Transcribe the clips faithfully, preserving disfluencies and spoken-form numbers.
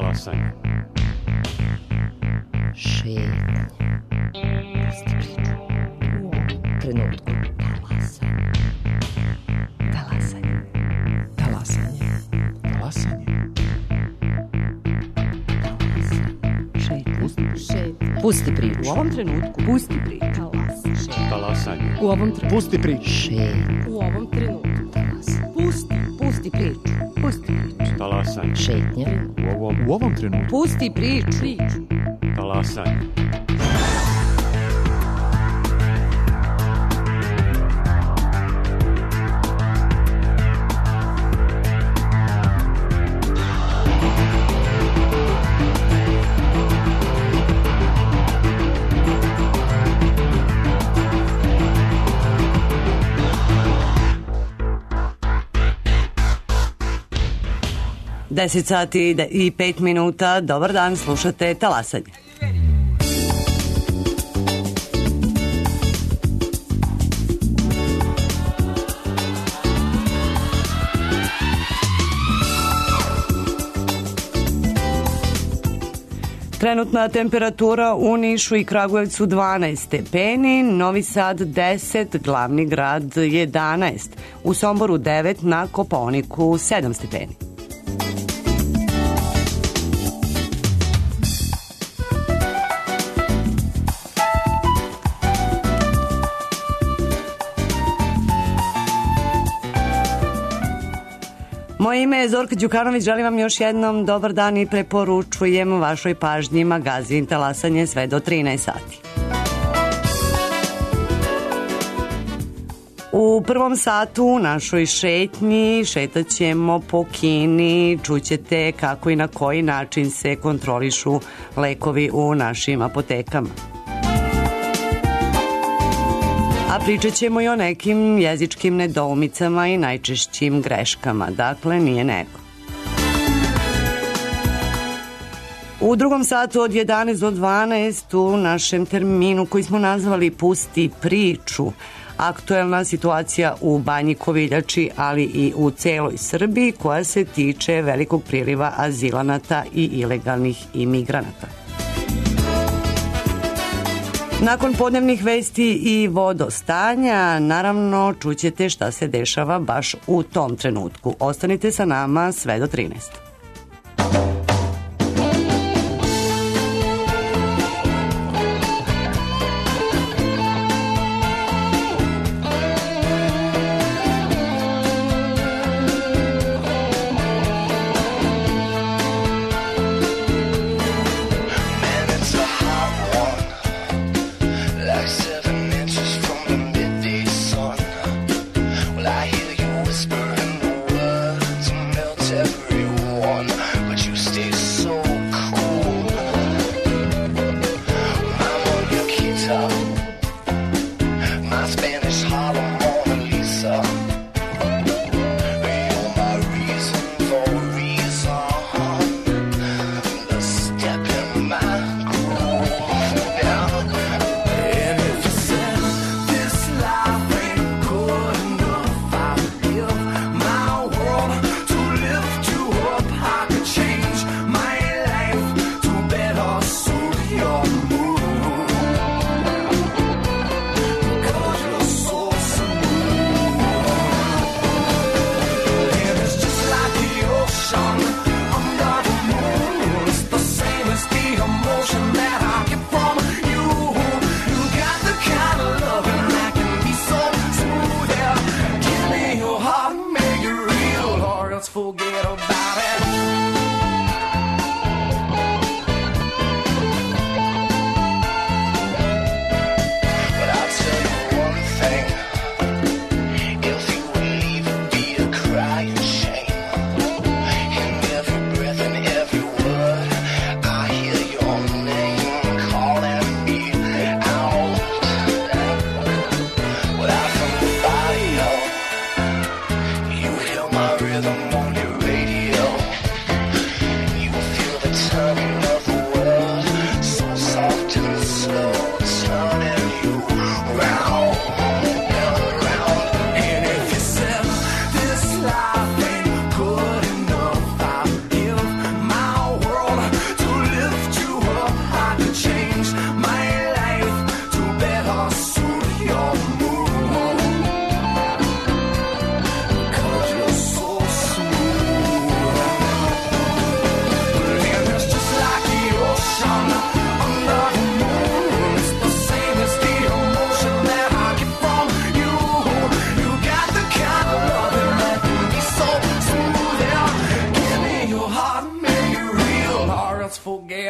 Talasanje. Šetnje. Pusti priču. U ovom trenutku. Talasanje. Talasanje. Talasanje. Talasanje. Šetnje. Pusti priču. U ovom trenutku. Pusti priču. Talasanje. U ovom trenutku. Pusti priču. Šetnje. U ovom trenutku. Talasanje. Pusti. Pusti priču. Pusti priču. Talasanje. Šetnje. U ovom, U ovom trenutku. Pusti priču. Priču. talasanje. deset sati i pet minuta, dobar dan, slušate Talasanje. Trenutna temperatura u Nišu i Kragujevcu dvanaest stepeni, Novi Sad deset, glavni grad jedanaest, u Somboru devet, na Kopaoniku sedam stepeni. Moje ime je Zorka Đukanović, želim vam još jednom dobar dan i preporučujem vašoj pažnji magazin Talasanje sve do trinaest sati. U prvom satu u našoj šetnji šetat ćemo po Kini, čućete kako i na koji način se kontrolišu lekovi u našim apotekama. A pričat ćemo i o nekim jezičkim nedoumicama i najčešćim greškama, dakle nije nego. U drugom satu od jedanaest do dvanaest u našem terminu koji smo nazvali Pusti priču, aktuelna situacija u Banji Koviljači, ali i u celoj Srbiji koja se tiče velikog priliva azilanata i ilegalnih imigranata. Nakon podnevnih vesti i vodostanja, naravno čućete šta se dešava baš u tom trenutku. Ostanite sa nama sve do trinaest. Well, I hear you whispering the words and melt everyone.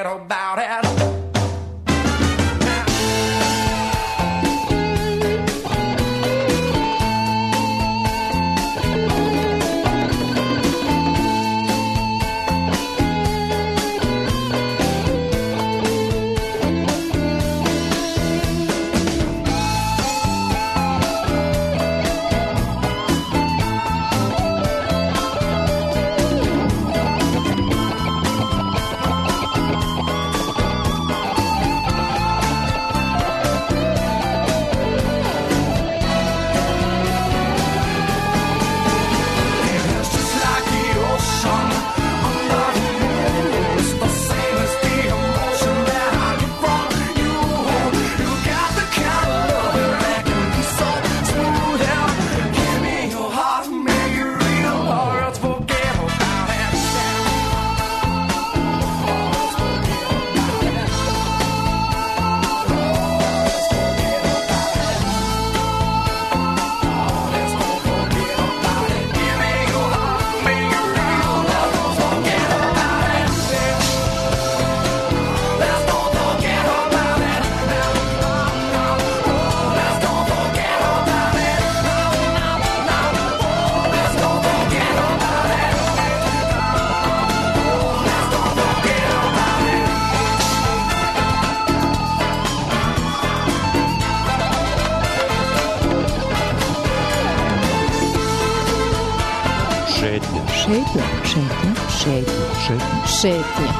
about it. Šetnja. Šetnja. Šetnja. Šetnja. Šetnja. Šetnja.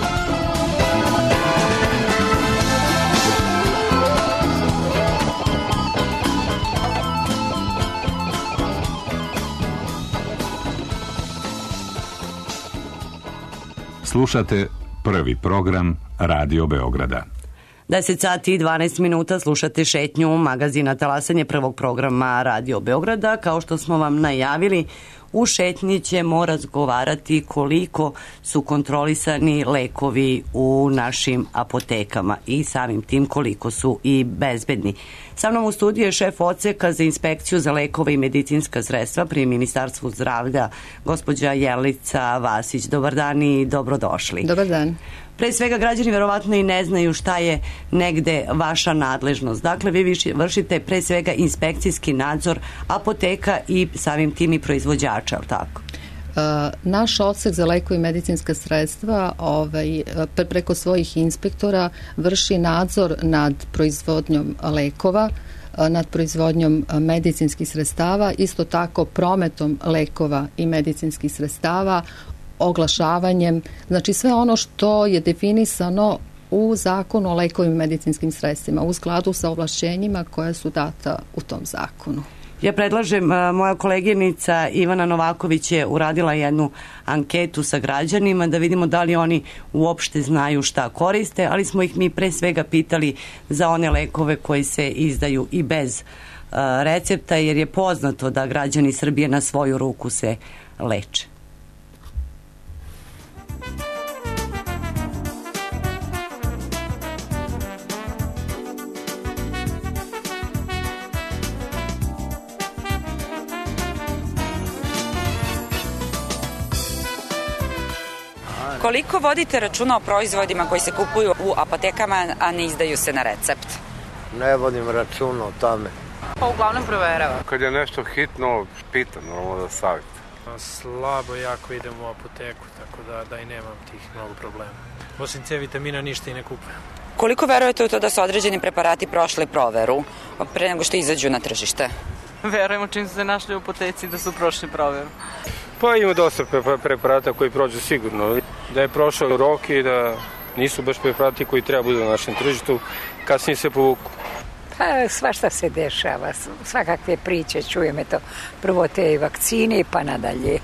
Slušate prvi program Radio Beograda. deset sati i dvanaest minuta slušate šetnju magazina Talasanje prvog programa Radio Beograda. Kao što smo vam najavili, u šetnji ćemo razgovarati koliko su kontrolisani lekovi u našim apotekama i samim tim koliko su i bezbedni. Sa mnom u studiju je šef odseka za inspekciju za lekove i medicinska sredstva pri Ministarstvu zdravlja, gospođa Jelica Vasić. Dobar dan i dobrodošli. Dobar dan. Pre svega, građani verovatno i ne znaju šta je negde vaša nadležnost. Dakle, vi vršite pre svega inspekcijski nadzor apoteka i samim tim i proizvođača, ali tako? Uh, naš odsek za lekove i medicinska sredstva ovaj, preko svojih inspektora vrši nadzor nad proizvodnjom lekova, nad proizvodnjom medicinskih sredstava, isto tako prometom lekova i medicinskih sredstava, oglašavanjem, znači sve ono što je definisano u zakonu o lekovima i medicinskim sredstvima u skladu sa ovlašćenjima koja su data u tom zakonu. Ja predlažem, moja koleginica Ivana Novaković je uradila jednu anketu sa građanima da vidimo da li oni uopšte znaju šta koriste, ali smo ih mi pre svega pitali za one lekove koji se izdaju i bez uh, recepta, jer je poznato da građani Srbije na svoju ruku se leče. Koliko vodite računa o proizvodima koji se kupuju u apotekama, a ne izdaju se na recept? Ne vodim računa o tome. Pa uglavnom proverava. Kad je nešto hitno, pitam, normalno da savjet. Slabo jako idem u apoteku, tako da, da i nemam tih mnogo problema. Osim C vitamina ništa i ne kupujem. Koliko verujete u to da su određeni preparati prošli proveru pre nego što izađu na tržište? Verujemo čim su se našli u apoteci da su prošli proveru. Pa ima dosta preparata koji prođu sigurno. Da je prošao rok i da nisu baš preparati koji treba bude na našem tržištu, kasnije se povuku. Pa svašta se dešava, svakakve priče, čujeme to. Prvo te vakcine pa nadalje.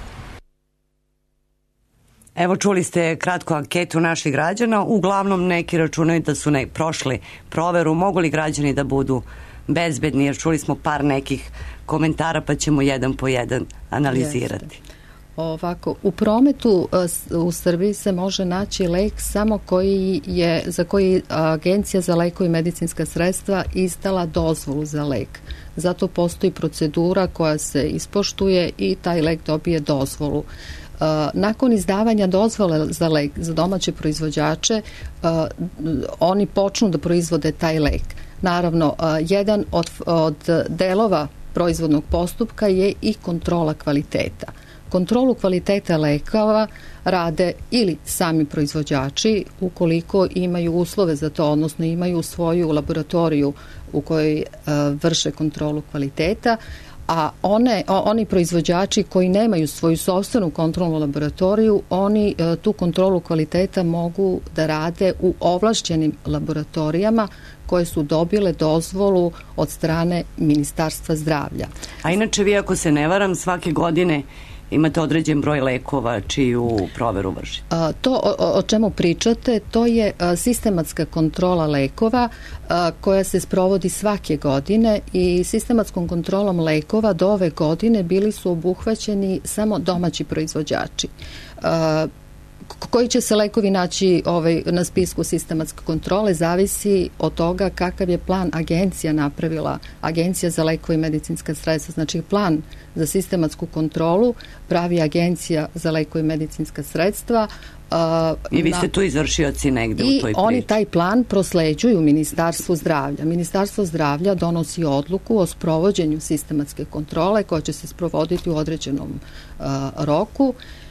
Evo, čuli ste kratku anketu naših građana. Uglavnom neki računaju da su ne prošli proveru. Mogu li građani da budu bezbedni, jer čuli smo par nekih komentara, pa ćemo jedan po jedan analizirati. Jeste. Ovako, u prometu u Srbiji se može naći lek samo koji je, za koji Agencija za lekove i medicinska sredstva izdala dozvolu za lek. Zato postoji procedura koja se ispoštuje i taj lek dobije dozvolu. Nakon izdavanja dozvole za lek za domaće proizvođače, oni počnu da proizvode taj lek. Naravno, jedan od, od delova proizvodnog postupka je i kontrola kvaliteta. Kontrolu kvaliteta lekova rade ili sami proizvođači ukoliko imaju uslove za to, odnosno imaju svoju laboratoriju u kojoj vrše kontrolu kvaliteta, a one, oni proizvođači koji nemaju svoju sopstvenu kontrolnu laboratoriju, oni tu kontrolu kvaliteta mogu da rade u ovlašćenim laboratorijama koje su dobile dozvolu od strane Ministarstva zdravlja. A inače vi, ako se ne varam, svake godine imate određen broj lekova čiju proveru vršite? A, to o, o čemu pričate, to je a, sistematska kontrola lekova a, koja se sprovodi svake godine i sistematskom kontrolom lekova do ove godine bili su obuhvaćeni samo domaći proizvođači. A, koji će se lekovi naći ovaj, na spisku sistematske kontrole zavisi od toga kakav je plan agencija napravila, Agencija za lekove i medicinska sredstva, znači plan za sistematsku kontrolu pravi Agencija za lekove i medicinska sredstva. Uh, I vi ste tu izvršioci negde u toj priči. I oni taj plan prosleđuju Ministarstvu zdravlja. Ministarstvo zdravlja donosi odluku o sprovođenju sistematske kontrole koja će se sprovoditi u određenom uh, roku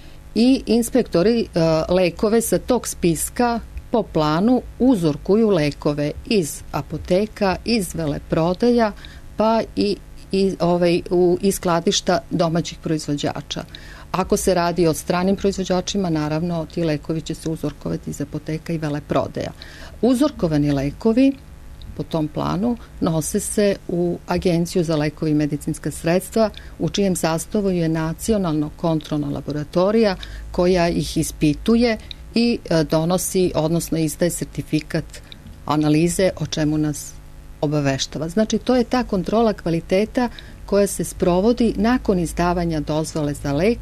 i inspektori uh, lekove sa tog spiska po planu uzorkuju lekove iz apoteka, iz veleprodaja, pa i, i ovaj, u, iz skladišta domaćih proizvođača. Ako se radi o stranim proizvođačima, naravno ti lekovi će se uzorkovati iz apoteka i veleprodaja. Uzorkovani lekovi po tom planu nose se u Agenciju za lekove i medicinska sredstva u čijem sastavu je nacionalno kontrolna laboratorija koja ih ispituje i donosi, odnosno izdaje sertifikat analize o čemu nas obaveštava. Znači, to je ta kontrola kvaliteta koja se sprovodi nakon izdavanja dozvole za lek,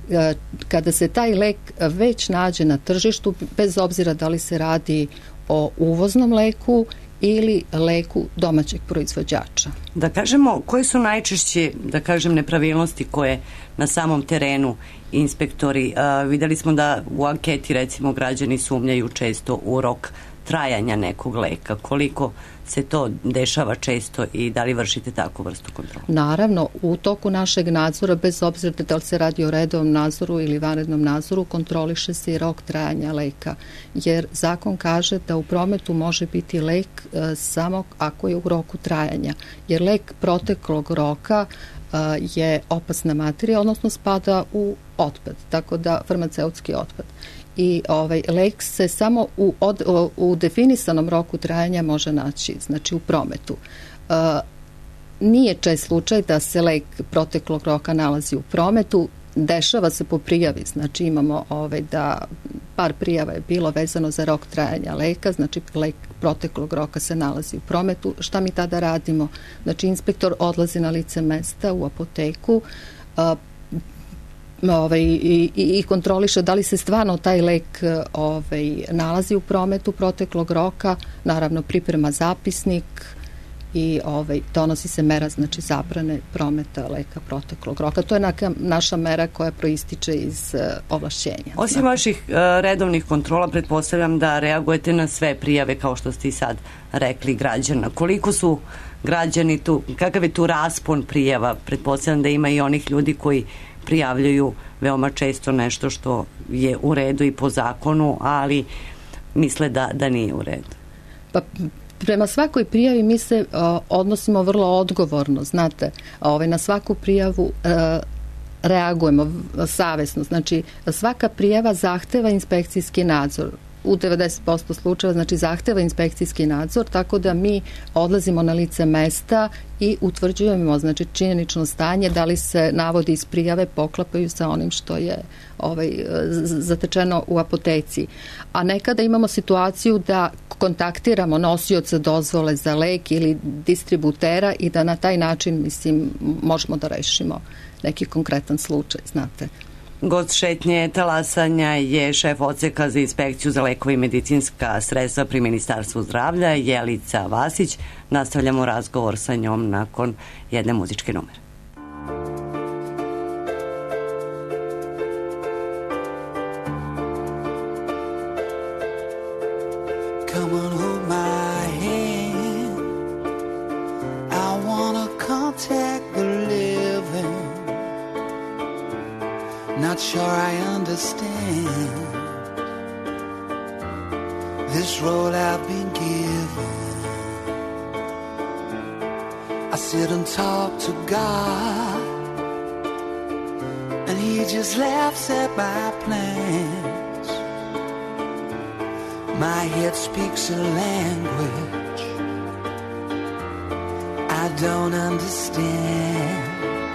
kada se taj lek već nađe na tržištu, bez obzira da li se radi o uvoznom leku ili leku domaćeg proizvođača. Da kažemo, koje su najčešće, da kažem, nepravilnosti koje na samom terenu inspektori, uh, videli smo da u anketi, recimo, građani sumnjaju često u rok trajanja nekog leka. Koliko se to dešava često i da li vršite takvu vrstu kontrola? Naravno, u toku našeg nadzora, bez obzira da li se radi o redovnom nadzoru ili vanrednom nadzoru, kontroliše se i rok trajanja leka, jer zakon kaže da u prometu može biti lek e, samo ako je u roku trajanja, jer lek proteklog roka e, je opasna materija, odnosno spada u otpad, tako da farmaceutski otpad. I ovaj lek se samo u, od, u definisanom roku trajanja može naći, znači u prometu. E, nije čest slučaj da se lek proteklog roka nalazi u prometu, dešava se po prijavi, znači imamo ovaj, da par prijava je bilo vezano za rok trajanja leka, znači lek proteklog roka se nalazi u prometu. Šta mi tada radimo? Znači inspektor odlazi na lice mesta u apoteku, e, Ovaj, i, i kontroliše da li se stvarno taj lek ovaj, nalazi u prometu proteklog roka, naravno priprema zapisnik i ovaj, donosi se mera, znači zabrane prometa leka proteklog roka. To je neka naša mera koja proističe iz uh, ovlašćenja. Osim znači. vaših uh, redovnih kontrola, pretpostavljam da reagujete na sve prijave, kao što ste i sad rekli, građana. Koliko su građani tu, kakav je tu raspon prijava? Pretpostavljam da ima i onih ljudi koji prijavljuju veoma često nešto što je u redu i po zakonu, ali misle da, da nije u redu. Pa prema svakoj prijavi mi se o, odnosimo vrlo odgovorno, znate, ovaj, na svaku prijavu e, reagujemo savesno, znači svaka prijava zahteva inspekcijski nadzor. U devedeset posto slučajeva, znači zahteva inspekcijski nadzor, tako da mi odlazimo na lice mesta i utvrđujemo, znači, činjenično stanje, da li se navodi iz prijave poklapaju sa onim što je ovaj, zatečeno u apoteci. A nekada imamo situaciju da kontaktiramo nosioca dozvole za lek ili distributera i da na taj način, mislim, možemo da rešimo neki konkretan slučaj, znate. Gost šetnje talasanja je šef odseka za inspekciju za lekove i medicinska sredstva pri Ministarstvu zdravlja, Jelica Vasić. Nastavljamo razgovor sa njom nakon jedne muzičke numere. not sure I understand this road I've been given. I sit and talk to God, and He just laughs at my plans. My head speaks a language I don't understand.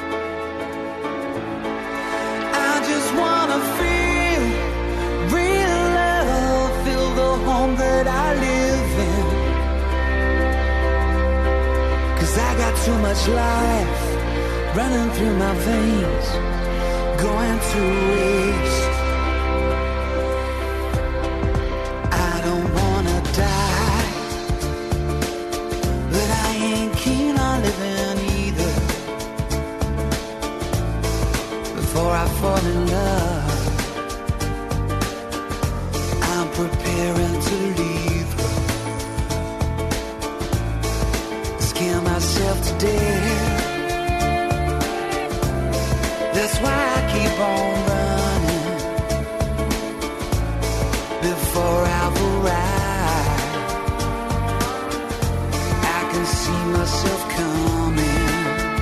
I just wanna feel real love, feel the home that I live in. 'Cause I got too much life running through my veins, going to waste. I don't wanna die, but I ain't keen on living either. Before I fall in love, I'm preparing to leave her. Scare myself to death. That's why I keep on running before I've arrived. I can see myself coming.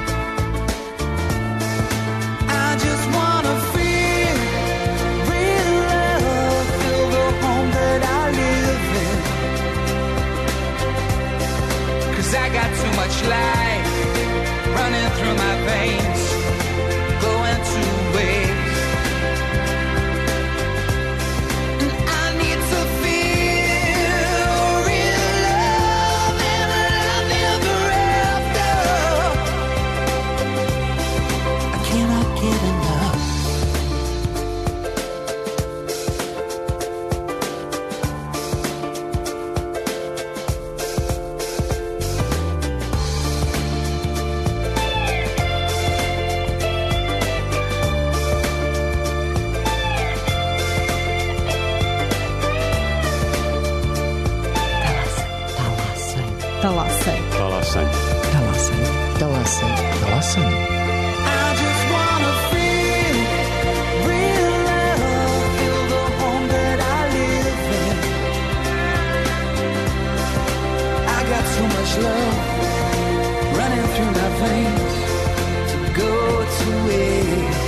I just wanna feel real love, feel the home that I live in. 'Cause I got too much life running through my veins, going to waste. And I need to feel real love and love ever after. I cannot get enough. Talasaj. Talasaj. Talasaj. Talasaj. Talasaj. I just wanna feel real love, feel the home that I live in. I got so much love running through my veins to go to waste.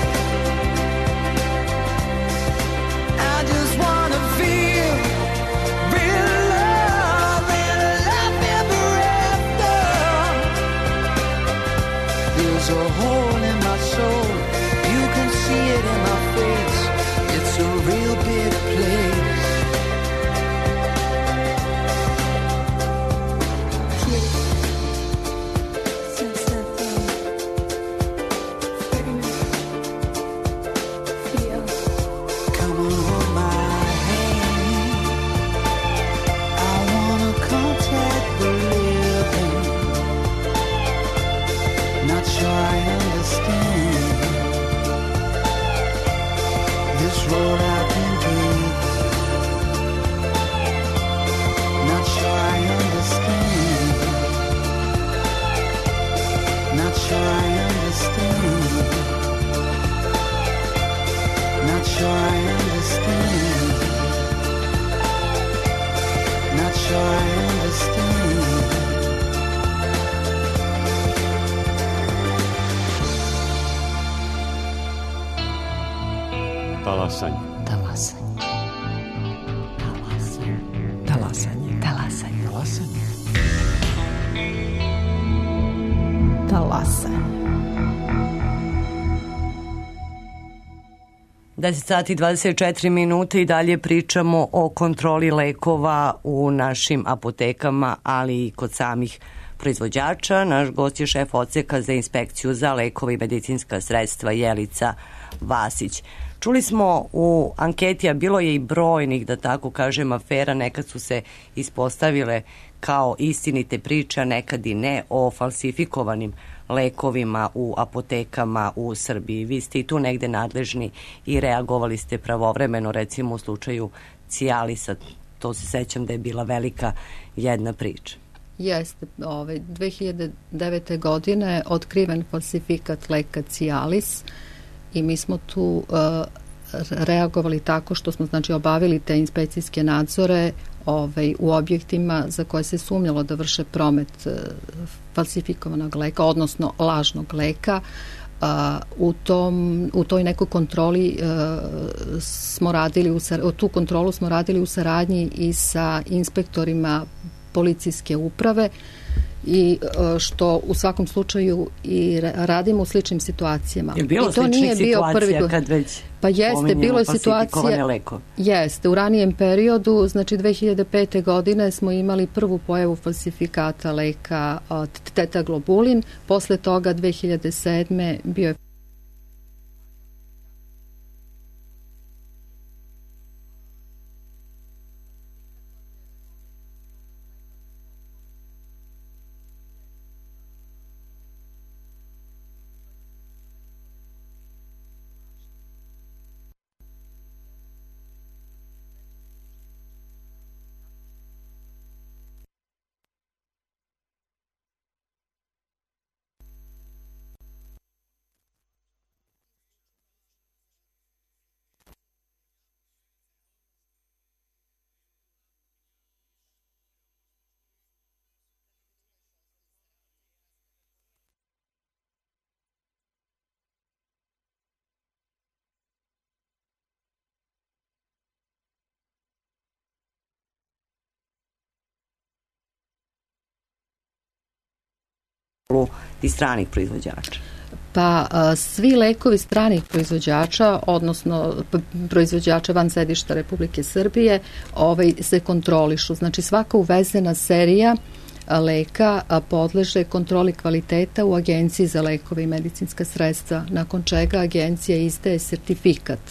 I just wanna feel real love and love ever after. There's a hole in my soul, you can see it in my face. It's a real big place. Come on, hold my hand. I wanna contact the living. Not sure I understand this road I've been given. Not sure I understand. Not sure I understand. Not sure I understand. Not sure I understand. Talasaj. Talasaj. Talasanje. Talasaj. Talasanje. Talasaj. deset sati i dvadeset četiri minuta i dalje pričamo o kontroli lekova u našim apotekama, ali i kod samih proizvođača. Naš gost je šef odseka za inspekciju za lekove i medicinska sredstva Jelica Vasić. Čuli smo u anketi, a bilo je i brojnih, da tako kažem, afera, nekad su se ispostavile kao istinite priče, a nekad i ne, o falsifikovanim lekovima u apotekama u Srbiji. Vi ste i tu negde nadležni i reagovali ste pravovremeno, recimo u slučaju Cialisa, to se sećam da je bila velika jedna priča. Jeste, ovaj, dve hiljade devete. godine otkriven falsifikat leka Cialis i mi smo tu uh, reagovali tako što smo znači obavili te inspekcijske nadzore ovaj, u objektima za koje se sumnjalo da vrše promet uh, falsifikovanog leka, odnosno lažnog leka. Uh, u, tom, u toj nekoj kontroli uh, smo radili, u, tu kontrolu smo radili u saradnji i sa inspektorima policijske uprave i što u svakom slučaju i radimo u sličnim situacijama. Je bilo I to sličnih nije bio situacija prvi... kad već pa jeste, bilo je situacija leko? Jeste, u ranijem periodu, znači dve hiljade pete. godine smo imali prvu pojavu falsifikata leka tetaglobulin, posle toga dve hiljade sedme. bio je i stranih proizvođača? Pa svi lekovi stranih proizvođača, odnosno proizvođača van sedišta Republike Srbije, ovaj, se kontrolišu. Znači svaka uvezena serija leka podleže kontroli kvaliteta u Agenciji za lekove i medicinska sredstva, nakon čega agencija izdaje sertifikat.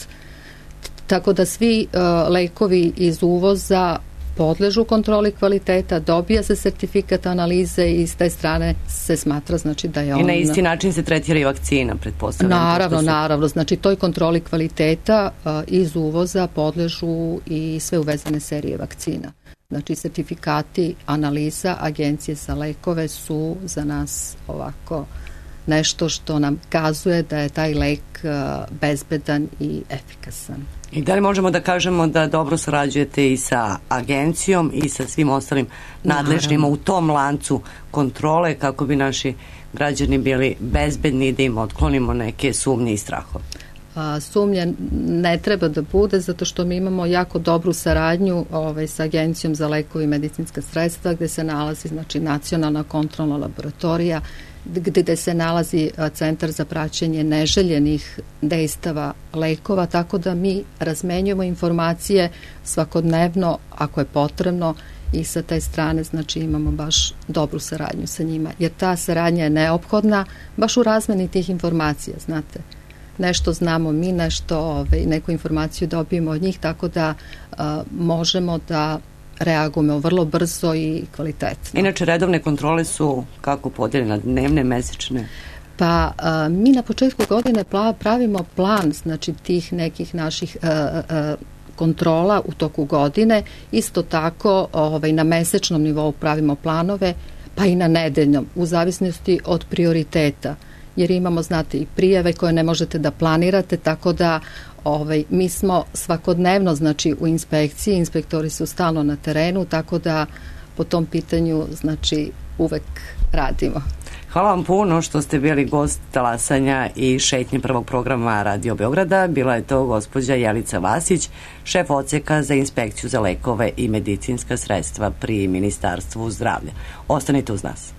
Tako da svi lekovi iz uvoza podležu kontroli kvaliteta, dobija se sertifikat analize i s te strane se smatra znači da je on... I na isti način se tretira i vakcina, pretpostavljam. Naravno, su... naravno. Znači toj kontroli kvaliteta uh, iz uvoza podležu i sve uvezene serije vakcina. Znači sertifikati analiza Agencije za lekove su za nas ovako nešto što nam kazuje da je taj lek uh, bezbedan i efikasan. I da li možemo da kažemo da dobro sarađujete i sa agencijom i sa svim ostalim nadležnima u tom lancu kontrole kako bi naši građani bili bezbedni, da im otklonimo neke sumnje i strahove? A, sumnja ne treba da bude zato što mi imamo jako dobru saradnju ovaj, sa Agencijom za lekove i medicinska sredstva gde se nalazi znači, nacionalna kontrolna laboratorija, gde se nalazi centar za praćenje neželjenih dejstava lekova, tako da mi razmenjujemo informacije svakodnevno ako je potrebno i sa te strane znači imamo baš dobru saradnju sa njima, jer ta saradnja je neophodna baš u razmeni tih informacija, znate. Nešto znamo mi, nešto, ovaj, neku informaciju dobijemo od njih, tako da a, možemo da reagujemo vrlo brzo i kvalitetno. Inače, redovne kontrole su kako podeljene, dnevne, mesečne? Pa a, mi na početku godine pravimo plan znači tih nekih naših a, a, kontrola u toku godine. Isto tako ovaj, na mesečnom nivou pravimo planove, pa i na nedeljnom, u zavisnosti od prioriteta. Jer imamo, znate, i prijave koje ne možete da planirate, tako da ovaj, mi smo svakodnevno, znači, u inspekciji, inspektori su stalno na terenu, tako da po tom pitanju, znači, uvek radimo. Hvala vam puno što ste bili gost talasanja i šetnje prvog programa Radio Beograda. Bila je to gospođa Jelica Vasić, šef odseka za inspekciju za lekove i medicinska sredstva pri Ministarstvu zdravlja. Ostanite uz nas.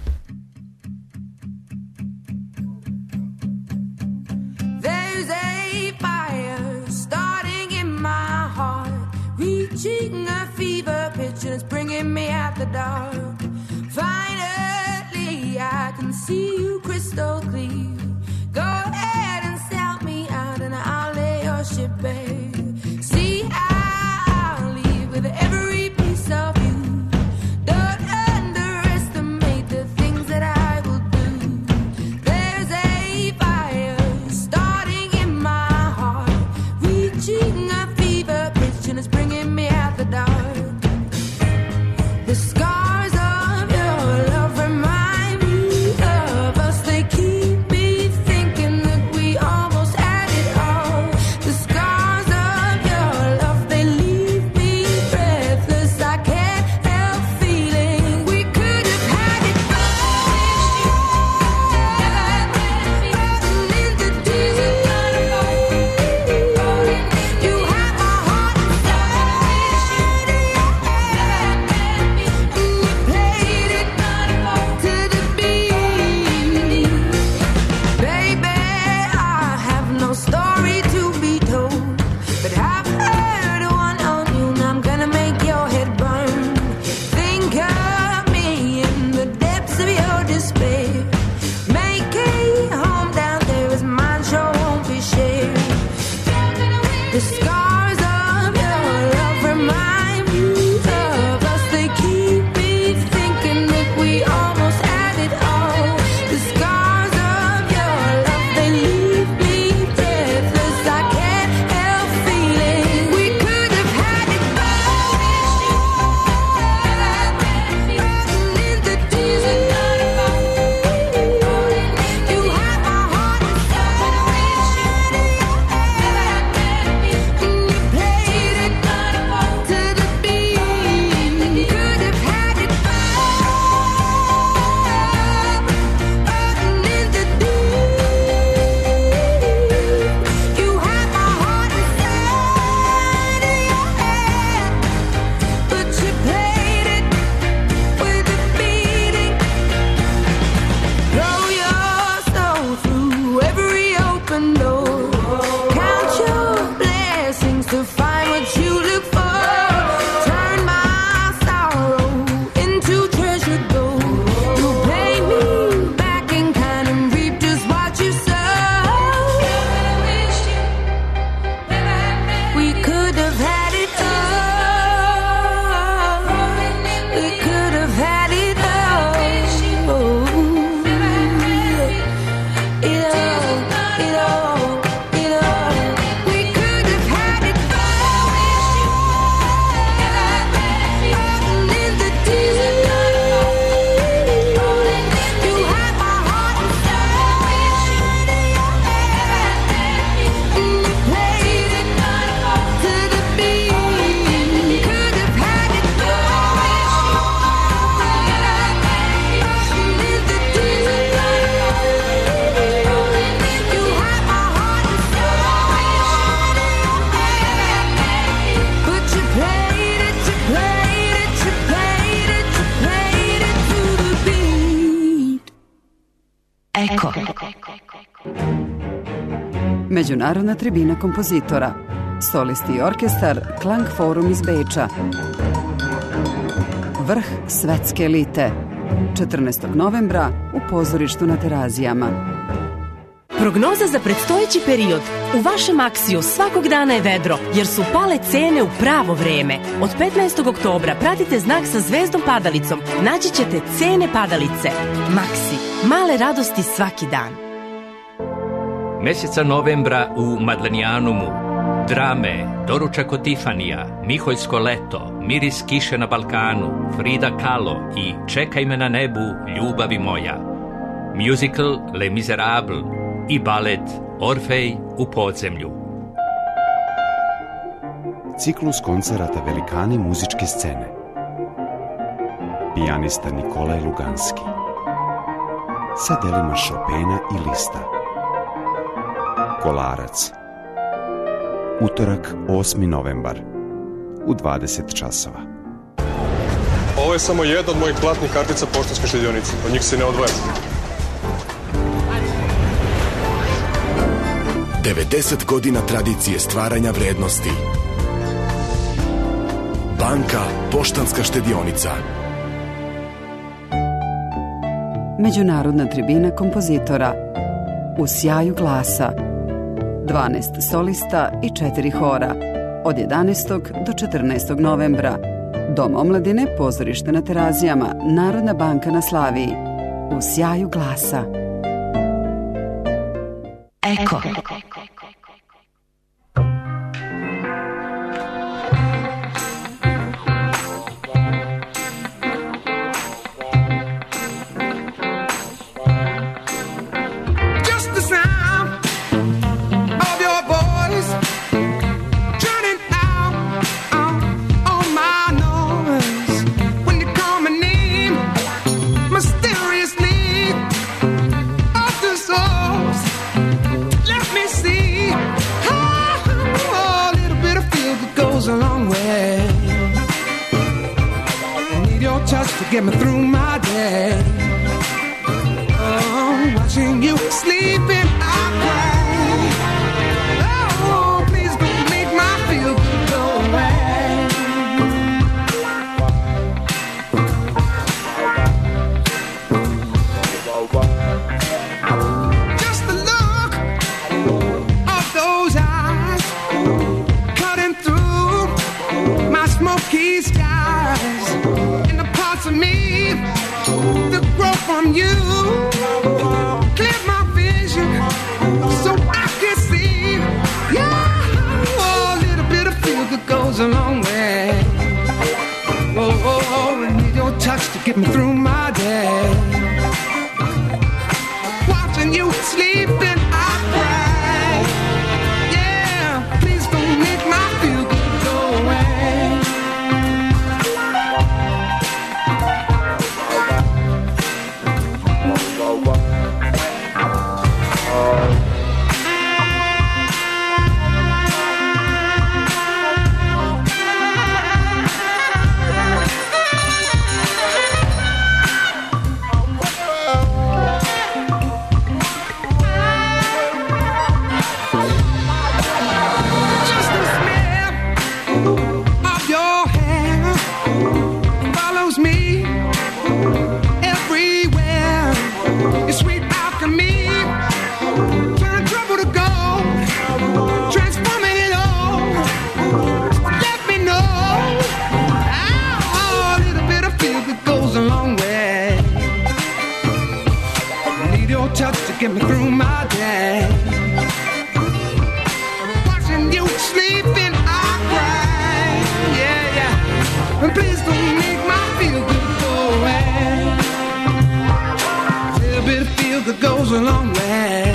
Reaching a fever pitch and it's bringing me out the dark. Finally, I can see you crystal clear. Go ahead and sell me out and I'll lay your ship bare. See, I'll leave with every piece of you. Don't underestimate the things that I will do. There's a fire starting in my heart, reaching a fever pitch and it's bringing me out the dark. The scars of your love remind me of us. They keep me thinking that we almost had Eko. Međunarodna tribina kompozitora. Solisti i orkestar Klang Forum iz Beča. Vrh svetske elite. četrnaestog novembra u pozorištu na Terazijama. Prognoza za predstojeći period. U vašem Aksiju svakog dana je vedro, jer su pale cene u pravo vreme. Od petnaestog oktobra pratite znak sa zvezdom padalicom. Naći ćete cene padalice. Maksi. Male radosti svaki dan. Meseca novembra u Madlenijanumu. Drame, Doručak od Tifanija, Miholjsko leto, Miris kiše na Balkanu, Frida Kahlo i Čekaj me na nebu, ljubavi moja. Musical Les Miserables i balet Orfej u podzemlju. Ciklus koncerata Velikani muzičke scene. Pijanista Nikolaj Luganski. Sa delima Chopina i Lista. Kolarac. Utorak, osmi novembar, u dvadeset časova. Ovo je samo jedna od mojih platnih kartica Poštanske štedionice. Od njih se ne odvaja. devedeset godina tradicije stvaranja vrednosti. Banka Poštanska štedionica. Međunarodna tribina kompozitora. U sjaju glasa. dvanaest solista i četiri hora. Od jedanaestog do četrnaestog novembra. Dom omladine, pozorište na Terazijama, Narodna banka na Slaviji. U sjaju glasa. Eko. Get me through my day. Oh, watching you sleeping, I cry. Oh, please don't make my feel good go away. Just the look of those eyes cutting through my smoky skies. For me to grow from you, clear my vision so I can see. Yeah, oh, a little bit of feel that goes a long way. Oh, oh, oh, I need your touch to get me through my day. Watching you sleeping, I cry. Yeah, please don't make my feel good go away. Get me through my day. Watching you sleeping, I cry. Yeah, yeah. And please don't make my feel good go away. A little bit of feel good goes a long way.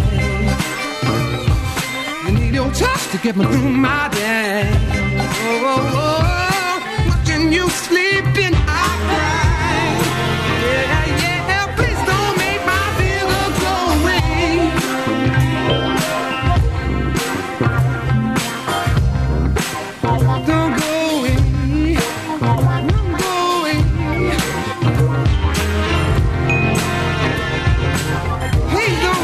I need your touch to get me through my day. Oh, oh, oh. Watching you sleeping, I cry. Yeah, yeah. Please don't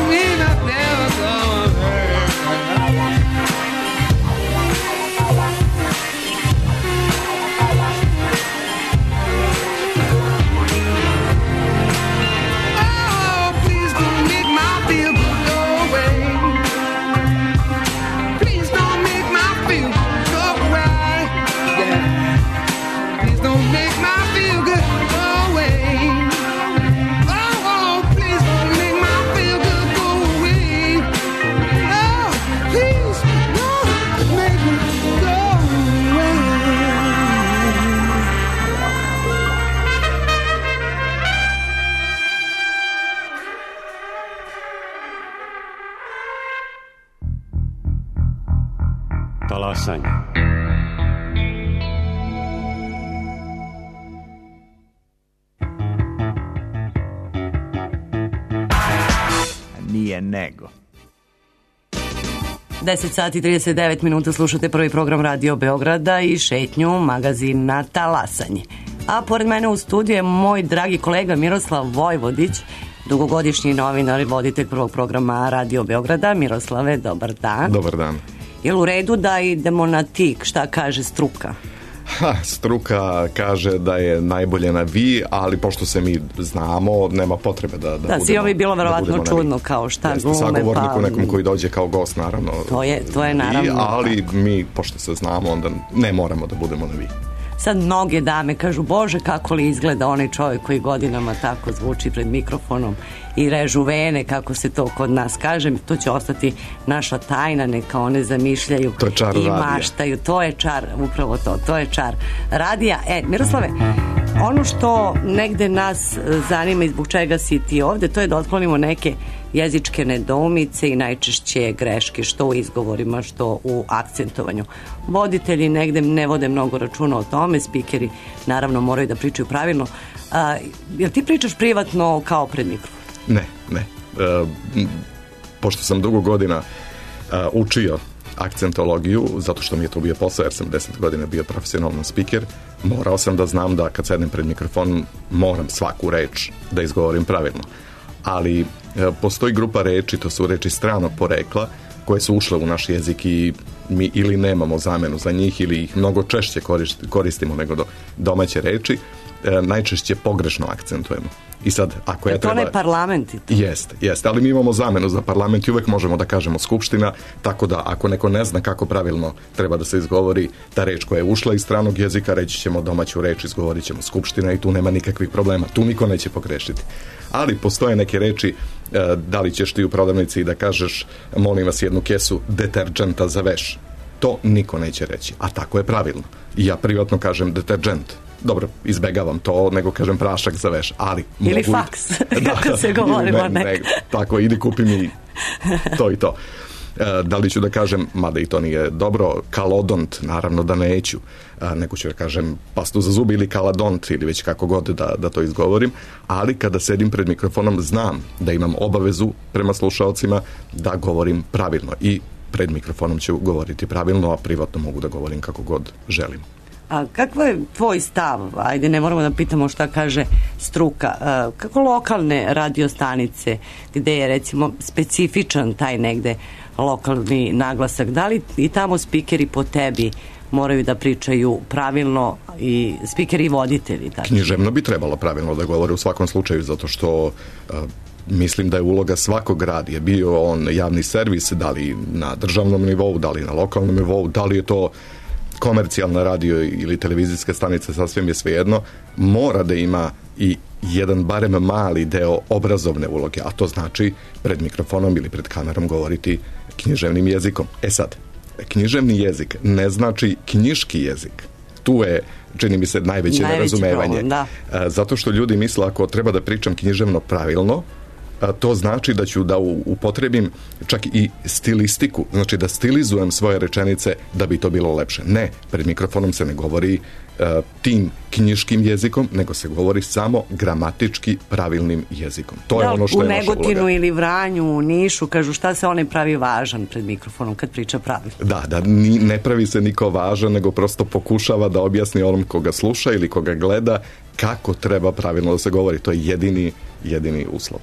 Talasanje. Nije nego. deset sati i trideset devet minuta slušate prvi program Radio Beograda i šetnju magazina Talasanje. A pored mene u studiju je moj dragi kolega Miroslav Vojvodić, dugogodišnji novinar i voditelj prvog programa Radio Beograda. Miroslave, dobar dan. Dobar dan. Je li u redu da idemo na ti? Šta kaže struka? Ha, struka kaže da je najbolje na vi, ali pošto se mi znamo, nema potrebe da, da, da budemo. Da, svi bi bilo verovatno čudno kao šta Jeste, glume. sagovorniku pa... nekom koji dođe kao gost, naravno. To je, to je naravno. Vi, ali mi, pošto se znamo, onda ne moramo da budemo na vi. Sad mnoge dame kažu, Bože, kako li izgleda onaj čovjek koji godinama tako zvuči pred mikrofonom i režu vene, kako se to kod nas kaže. To će ostati naša tajna, neka one zamišljaju to je čar i radija. Maštaju. To je čar, upravo to, to je čar radija. E, Miroslave, ono što negde nas zanima i zbog čega si ti ovde, to je da otklonimo neke jezičke nedoumice i najčešće greške, što u izgovorima, što u akcentovanju. Voditelji negde ne vode mnogo računa o tome, spikeri naravno moraju da pričaju pravilno. A, jel ti pričaš privatno kao pred mikrofon? Ne, ne. E, pošto sam dugo godina e, učio akcentologiju, zato što mi je to bio posao, jer sam deset godina bio profesionalan spiker, morao sam da znam da kad sednem pred mikrofon moram svaku reč da izgovorim pravilno. Ali e, postoji grupa reči, to su reči stranog porekla, koje su ušle u naš jezik i mi ili nemamo zamenu za njih ili ih mnogo češće koristimo nego do domaće reči, e, najčešće pogrešno akcentujemo. I sad, ako ja to treba... To ne parlament i to? Jeste, jeste, ali mi imamo zamenu za parlament i uvek možemo da kažemo skupština, tako da ako neko ne zna kako pravilno treba da se izgovori ta reč koja je ušla iz stranog jezika, reći ćemo domaću reč, izgovorit ćemo skupština i tu nema nikakvih problema, tu niko neće pogrešiti. Ali postoje neke reči, da li ćeš ti u prodavnici da kažeš, molim vas jednu kesu deterđenta za veš, to niko neće reći, a tako je pravilno. I ja privatno kažem deterđent. Dobro, izbegavam to, nego kažem prašak za veš, ali... Ili mogu... faks, kako se govorimo ne, ne, tako, idi kupi mi to i to. E, da li ću da kažem, mada i to nije dobro, kalodont, naravno da neću, e, nego ću da kažem pastu za zubi ili kaladont, ili već kako god da, da to izgovorim, ali kada sedim pred mikrofonom znam da imam obavezu prema slušalcima da govorim pravilno i pred mikrofonom ću govoriti pravilno, a privatno mogu da govorim kako god želim. A kako je tvoj stav? Ajde, ne moramo da pitamo šta kaže struka. A, kako lokalne radiostanice, gde je recimo specifičan taj negde lokalni naglasak, da li i tamo spikeri po tebi moraju da pričaju pravilno i spikeri i voditelji? Tačno? Književno bi trebalo pravilno da govore u svakom slučaju, zato što... A, mislim da je uloga svakog radija, bio on javni servis, da li na državnom nivou, da li na lokalnom nivou, da li je to komercijalna radio ili televizijska stanica, sasvim je svejedno, mora da ima i jedan barem mali deo obrazovne uloge, a to znači pred mikrofonom ili pred kamerom govoriti književnim jezikom. E sad, književni jezik ne znači knjiški jezik. Tu je, čini mi se, najveće nerazumevanje. Da. Zato što ljudi misle ako treba da pričam književno pravilno, to znači da ću da upotrebim čak i stilistiku, znači da stilizujem svoje rečenice da bi to bilo lepše. Ne, pred mikrofonom se ne govori uh, tim knjiškim jezikom, nego se govori samo gramatički pravilnim jezikom. To da, je ono što je naša uloga. U Negotinu ili Vranju, u Nišu, kažu šta se one pravi važan pred mikrofonom kad priča pravilno. Da, da, ni, ne pravi se niko važan, nego prosto pokušava da objasni onom koga sluša ili koga gleda kako treba pravilno da se govori. To je jedini jedini uslov.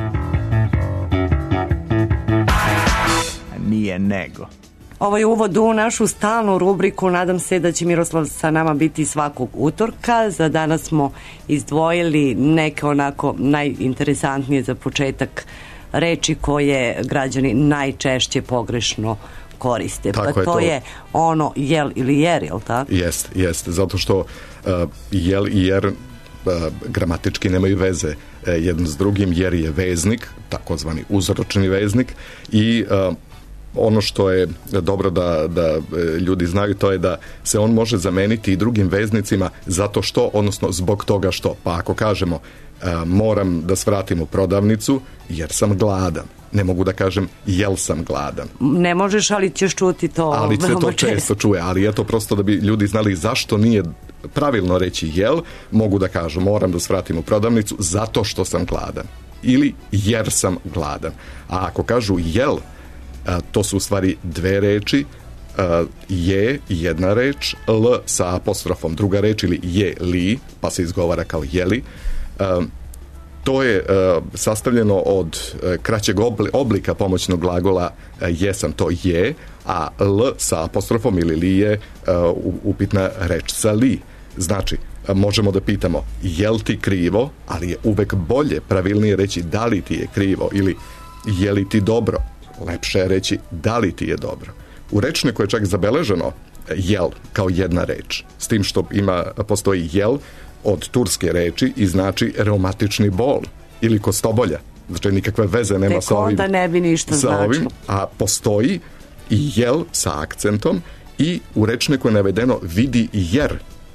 Nije nego. Ovo je uvod u našu stalnu rubriku. Nadam se da će Miroslav sa nama biti svakog utorka. Za danas smo izdvojili neke onako najinteresantnije za početak reči koje građani najčešće pogrešno koriste. Tako pa je to, to je ono jel ili jer, jel tako? Jest, jest. Zato što uh, jel i jer uh, gramatički nemaju veze uh, jedno s drugim, jer je veznik, takozvani uzročni veznik i uh, ono što je dobro da, da ljudi znaju, to je da se on može zameniti i drugim veznicima zato što, odnosno zbog toga što. Pa ako kažemo moram da svratim u prodavnicu jer sam gladan, ne mogu da kažem jel sam gladan. Ne možeš, ali ćeš čuti to. Ali se to često, često čuje, ali je to prosto da bi ljudi znali zašto nije pravilno reći jel, mogu da kažu moram da svratim u prodavnicu zato što sam gladan ili jer sam gladan. A ako kažu jel, a, to su u stvari dve reči, a, je jedna reč, l sa apostrofom druga reč ili je li, pa se izgovara kao jeli. A, to je a, sastavljeno od a, kraćeg oblika pomoćnog glagola a, jesam, to je, a l sa apostrofom ili li je a, upitna reč sa li. Znači, možemo da pitamo jel ti krivo, ali je uvek bolje, pravilnije reći da li ti je krivo ili je li ti dobro. Lepše je reći da li ti je dobro. U rečniku je čak zabeleženo jel kao jedna reč, s tim što ima, postoji jel od turske reči i znači reumatični bol ili kostobolja. Znači nikakve veze nema Tek sa ovim. Onda ne bi ništa sa ovim, značilo. a postoji i jel sa akcentom i u rečniku je navedeno vidi jer,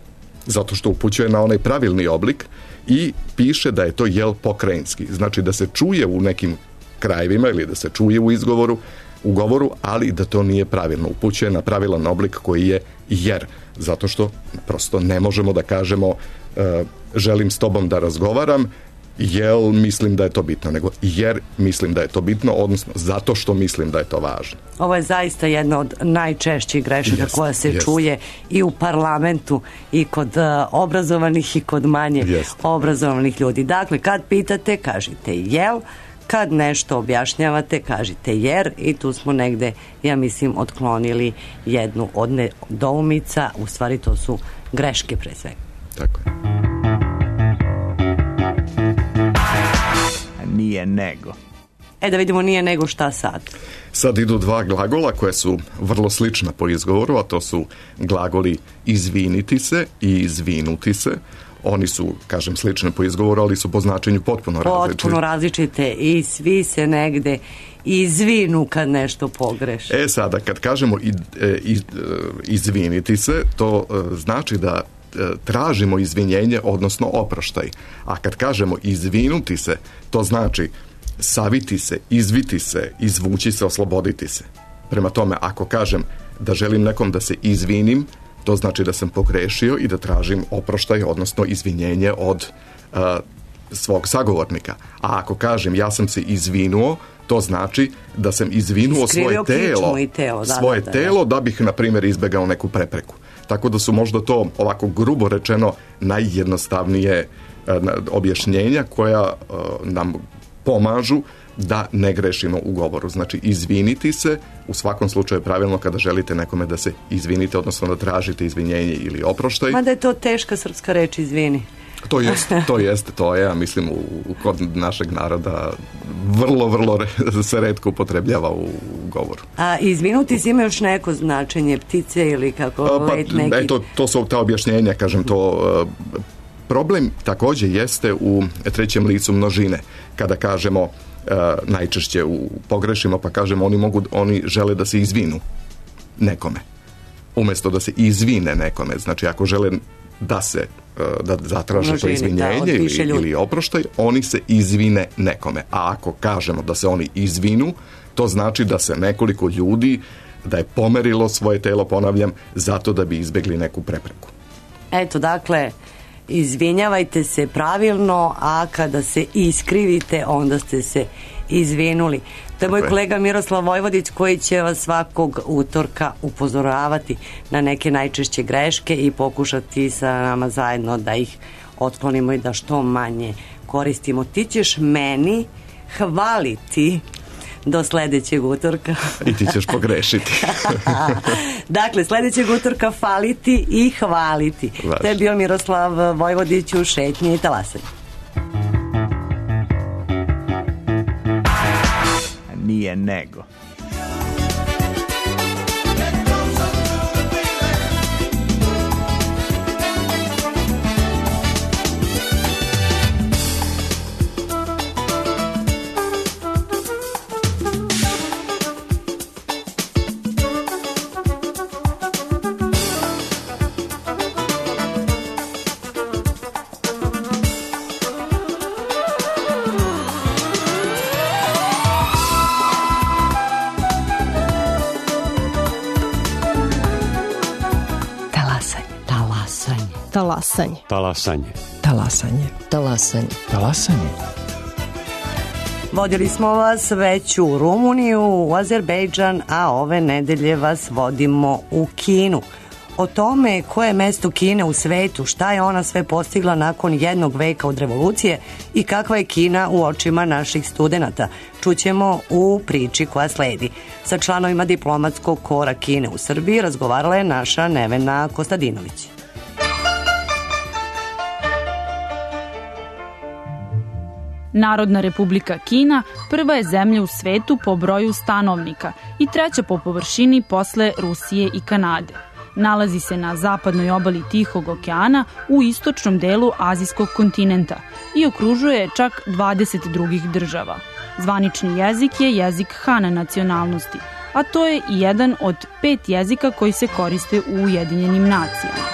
zato što upućuje na onaj pravilni oblik i piše da je to jel pokrajinski. Znači da se čuje u nekim krajevima ili da se čuje u izgovoru, u govoru, ali da to nije pravilno. Upućuje na pravilan oblik koji je jer. Zato što prosto ne možemo da kažemo uh, želim s tobom da razgovaram, jel mislim da je to bitno, nego jer mislim da je to bitno, odnosno zato što mislim da je to važno. Ovo je zaista jedna od najčešćih grešaka jest, koja se jest. čuje i u parlamentu i kod uh, obrazovanih i kod manje jest. obrazovanih ljudi. Dakle, kad pitate, kažite jel, kad nešto objašnjavate, kažite jer i tu smo negde, ja mislim, otklonili jednu od nedoumica, u stvari to su greške pre svega. Tako je. Nije nego. E da vidimo nije nego šta sad. Sad idu dva glagola koje su vrlo slična po izgovoru, a to su glagoli izviniti se i izvinuti se. Oni su, kažem, slične po izgovoru, ali su po značenju potpuno različite. Potpuno različite i svi se negde izvinu kad nešto pogreše. E sada, kad kažemo iz, iz, izviniti se, to znači da tražimo izvinjenje, odnosno oproštaj. A kad kažemo izvinuti se, to znači saviti se, izviti se, izvući se, osloboditi se. Prema tome, ako kažem da želim nekom da se izvinim, to znači da sam pogrešio i da tražim oproštaj, odnosno izvinjenje od uh, svog sagovornika. A ako kažem ja sam se izvinuo, to znači da sam izvinuo svoje telo, telo da, svoje da, da, telo da bih, na primjer, izbegao neku prepreku. Tako da su možda to, ovako grubo rečeno, najjednostavnije uh, objašnjenja koja uh, nam pomažu da ne grešimo u govoru. Znači, izviniti se u svakom slučaju je pravilno kada želite nekome da se izvinite, odnosno da tražite izvinjenje ili oproštaj. Mada je to teška srpska reč, izvini. To jeste, to jeste, to je, ja mislim, u, kod našeg naroda vrlo, vrlo re, se retko upotrebljava u, u govoru. A izvinuti si ima još neko značenje, ptice ili kako A, pa, let neki? Eto, to su ta objašnjenja, kažem, to... Problem takođe jeste u trećem licu množine, kada kažemo uh, najčešće u pogrešimo, pa kažemo oni mogu, oni žele da se izvinu nekome, umesto da se izvine nekome. Znači, ako žele da se uh, da zatraže množini, to izvinjenje da, ili, ili oproštaj, oni se izvine nekome. A ako kažemo da se oni izvinu, to znači da se nekoliko ljudi, da je pomerilo svoje telo, ponavljam, zato da bi izbegli neku prepreku. Eto, dakle, izvinjavajte se pravilno, a kada se iskrivite, onda ste se izvinuli. To je moj kolega Miroslav Vojvodić koji će vas svakog utorka upozoravati na neke najčešće greške i pokušati sa nama zajedno da ih otklonimo i da što manje koristimo. Ti ćeš meni hvaliti do sledećeg utorka. I ti ćeš pogrešiti. Dakle, sledećeg utorka faliti i hvaliti. Vaš. To je bio Miroslav Vojvodić u Šetnji i talasanju. Nije nego. Talasanje. Talasanje. Talasanje. Talasanje. Talasanje. Vodili smo vas već u Rumuniju, u Azerbejdžan, a ove nedelje vas vodimo u Kinu. O tome koje je mesto Kine u svetu, šta je ona sve postigla nakon jednog veka od revolucije i kakva je Kina u očima naših studenata, čućemo u priči koja sledi. Sa članovima diplomatskog kora Kine u Srbiji razgovarala je naša Nevena Kostadinović. Narodna republika Kina prva je zemlja u svetu po broju stanovnika i treća po površini posle Rusije i Kanade. Nalazi se na zapadnoj obali Tihog okeana u istočnom delu azijskog kontinenta i okružuje čak dvadeset drugih država. Zvanični jezik je jezik Han nacionalnosti, a to je i jedan od pet jezika koji se koriste u Ujedinjenim nacijama.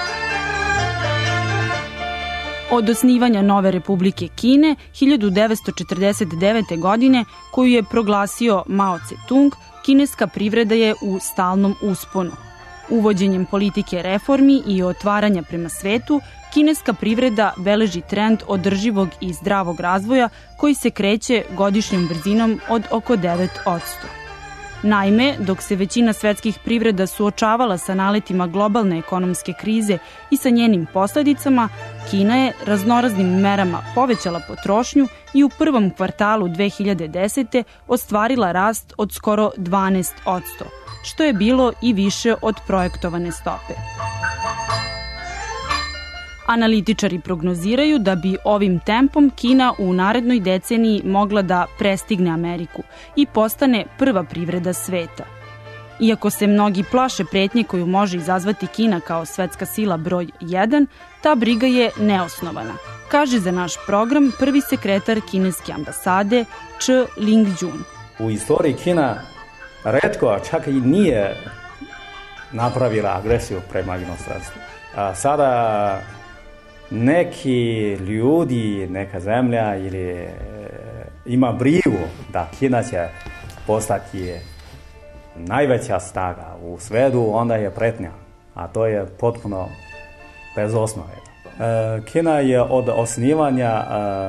Od osnivanja nove Republike Kine hiljadu devetsto četrdeset devete. godine, koju je proglasio Mao Tse-tung, kineska privreda je u stalnom usponu. Uvođenjem politike reformi i otvaranja prema svetu, kineska privreda beleži trend održivog i zdravog razvoja koji se kreće godišnjom brzinom od oko devet posto. Naime, dok se većina svetskih privreda suočavala sa naletima globalne ekonomske krize i sa njenim posledicama, Kina je raznoraznim merama povećala potrošnju i u prvom kvartalu dve hiljade desete. ostvarila rast od skoro dvanaest posto, što je bilo i više od projektovane stope. Analitičari prognoziraju da bi ovim tempom Kina u narednoj deceniji mogla da prestigne Ameriku i postane prva privreda sveta. Iako se mnogi plaše pretnje koju može izazvati Kina kao svetska sila broj jedan, ta briga je neosnovana, kaže za naš program prvi sekretar kineske ambasade Ch Lingjun. U istoriji Kina retko čak i nije napravila agresiju prema inostranstvu. A sada neki ljudi, neka zemlja ili ima brigu da Kina će postati najveća snaga u svetu, onda je pretnja, a to je potpuno bez osnove. Kina je od osnivanja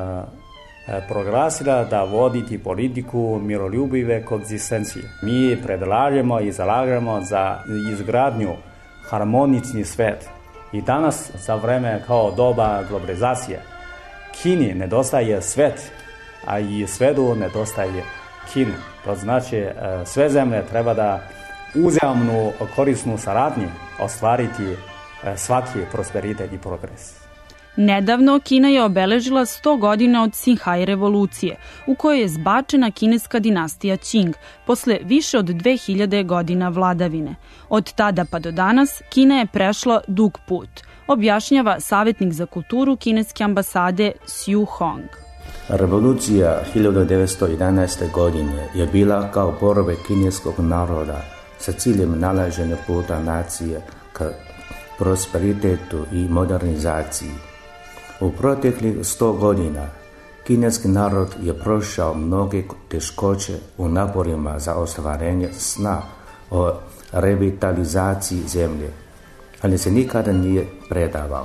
proglasila da voditi politiku miroljubive koegzistencije. Mi predlažemo i zalažemo za izgradnju harmonični svet. I danas, za vreme kao doba globalizacije, Kini nedostaje svet, a i svetu nedostaje Kinu. To znači sve zemlje treba da uzajamnu korisnu saradnju ostvariti svaki prosperitet i progres. Nedavno Kina je obeležila sto godina od Sinhaj revolucije, u kojoj je zbačena kineska dinastija Qing, posle više od dve hiljade godina vladavine. Od tada pa do danas Kina je prešla dug put, objašnjava savjetnik za kulturu kineske ambasade Xu Hong. Revolucija hiljadu devetsto jedanaeste. godine je bila kao borbe kineskog naroda sa ciljem nalaženja puta nacije ka prosperitetu i modernizaciji. U proteklih sto godina kineski narod je prošao mnoge teškoće u naporima za ostvarenje sna o revitalizaciji zemlje, ali se nikada nije predavao.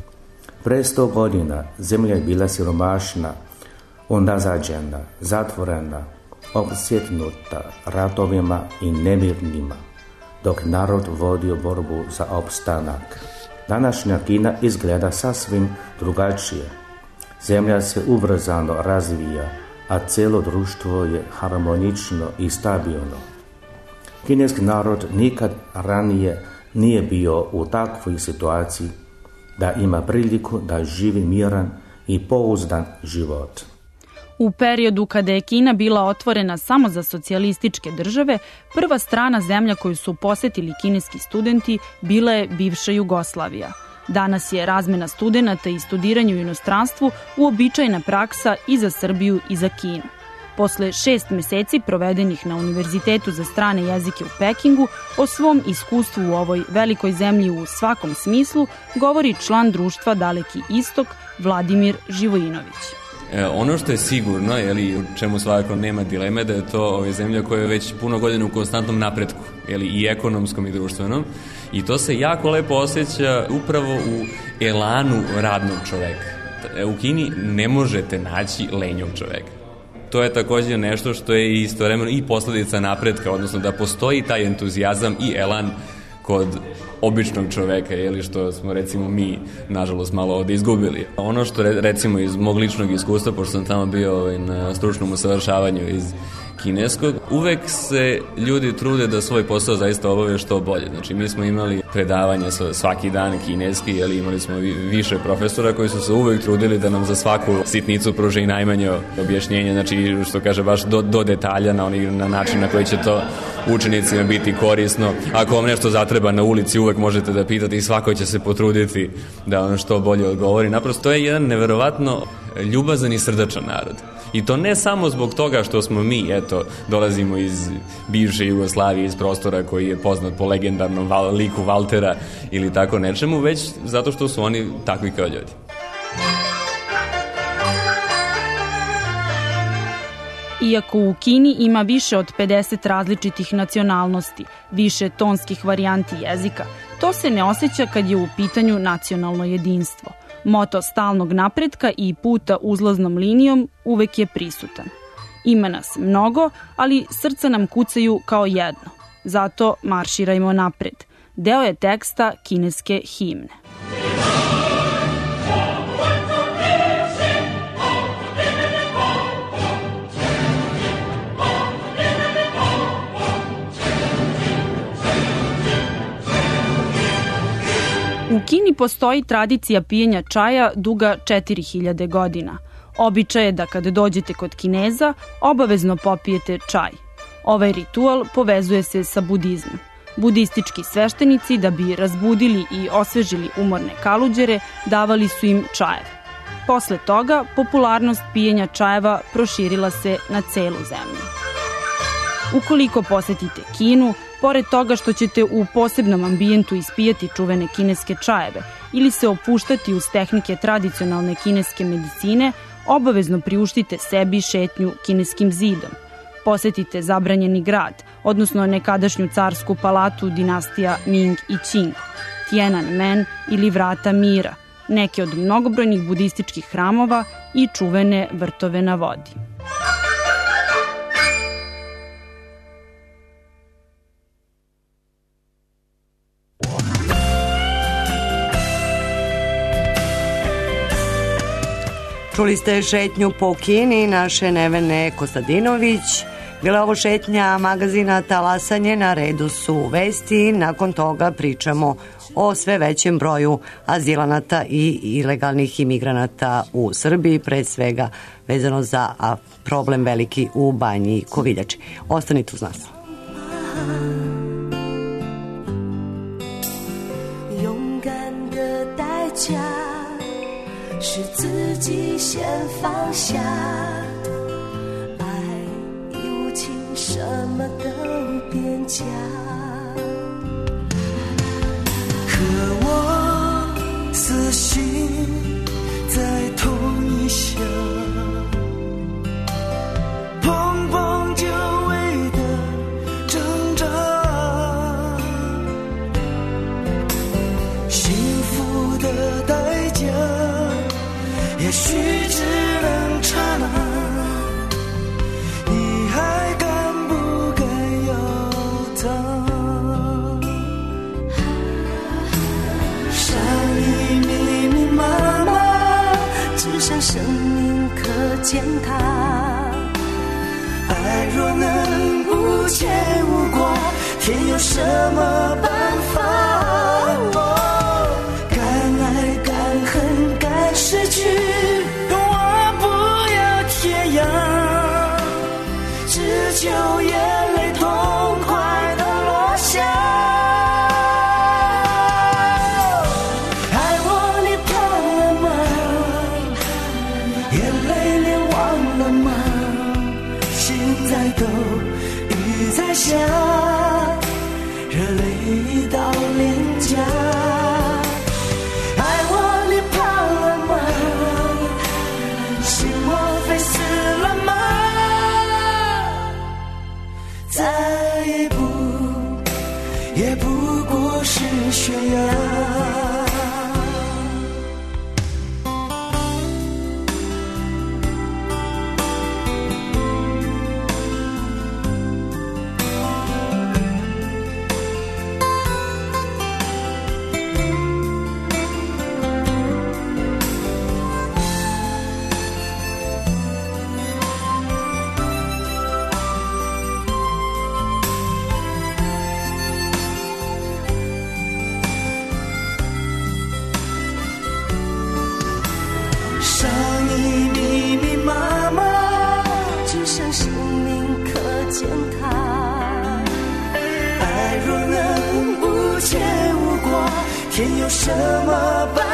Pre sto godina zemlja je bila siromašna, unazađena, zatvorena, opsjednuta ratovima i nemirnima, dok narod vodio borbu za opstanak. Današnja Kina izgleda sasvim drugačije. Zemlja se ubrzano razvija, a cijelo društvo je harmonično i stabilno. Kineski narod nikad ranije nije bio u takvoj situaciji da ima priliku da živi miran i pouzdan život. U periodu kada je Kina bila otvorena samo za socijalističke države, prva strana zemlja koju su posetili kineski studenti bila je bivša Jugoslavija. Danas je razmena studenata i studiranje u inostranstvu uobičajena praksa i za Srbiju i za Kinu. Posle šest meseci provedenih na Univerzitetu za strane jezike u Pekingu, o svom iskustvu u ovoj velikoj zemlji u svakom smislu govori član društva Daleki istok Vladimir Živojinović. E, ono što je sigurno, jeli, u čemu svakako nema dileme, da je to ove, zemlja koja je već puno godina u konstantnom napretku, jeli, i ekonomskom i društvenom, i to se jako lepo osjeća upravo u elanu radnog čoveka. U Kini ne možete naći lenjog čoveka. To je također nešto što je istovremeno i posledica napretka, odnosno da postoji taj entuzijazam i elan kod običnog čoveka, jeli, što smo recimo mi nažalost malo ovde izgubili. Ono što recimo iz mog ličnog iskustva, pošto sam tamo bio ovaj, na stručnom usavršavanju iz kineskog, uvek se ljudi trude da svoj posao zaista obave što bolje. Znači mi smo imali predavanja svaki dan kineski, jeli, imali smo više profesora koji su se uvek trudili da nam za svaku sitnicu pruže i najmanje objašnjenje, znači što kaže baš do, do detalja na, onih, na način na koji će to učenicima biti korisno. Ako vam nešto zatreba na ulici, uvek možete da pitate i svako će se potruditi da ono što bolje odgovori. Naprosto to je jedan neverovatno ljubazan i srdačan narod. I to ne samo zbog toga što smo mi, eto, dolazimo iz bivše Jugoslavije, iz prostora koji je poznat po legendarnom val, liku Valtera ili tako nečemu, već zato što su oni takvi kao ljudi. Iako u Kini ima više od pedeset različitih nacionalnosti, više tonskih varijanti jezika, to se ne osjeća kad je u pitanju nacionalno jedinstvo. Moto stalnog napretka i puta uzlaznom linijom uvek je prisutan. Ima nas mnogo, ali srca nam kucaju kao jedno. Zato marširajmo napred. Deo je teksta kineske himne. U Kini postoji tradicija pijenja čaja duga četiri hiljade godina. Običaj je da kada dođete kod Kineza, obavezno popijete čaj. Ovaj ritual povezuje se sa budizmom. Budistički sveštenici, da bi razbudili i osvežili umorne kaluđere, davali su im čajeve. Posle toga, popularnost pijenja čajeva proširila se na celu zemlju. Ukoliko posetite Kinu, pored toga što ćete u posebnom ambijentu ispijati čuvene kineske čajeve ili se opuštati uz tehnike tradicionalne kineske medicine, obavezno priuštite sebi šetnju kineskim zidom. Posetite zabranjeni grad, odnosno nekadašnju carsku palatu dinastija Ming i Qing, Tiananmen ili Vrata mira, neke od mnogobrojnih budističkih hramova i čuvene vrtove na vodi. Čuli ste šetnju po Kini naše Nevene Kostadinović. Bila je ovo šetnja magazina Talasanje, na redu su vesti. Nakon toga pričamo o sve većem broju azilanata i ilegalnih imigranata u Srbiji, pre svega vezano za problem veliki u Banji Koviljači. Ostanite uz nas. 生命可践踏，爱若能无牵无挂，天有什么办法？敢爱敢恨敢失去，我不要天涯，只求眼泪痛快地落下。都雨在下，热泪到脸颊，爱我你怕了吗？是我也不过是悬崖。天有什么办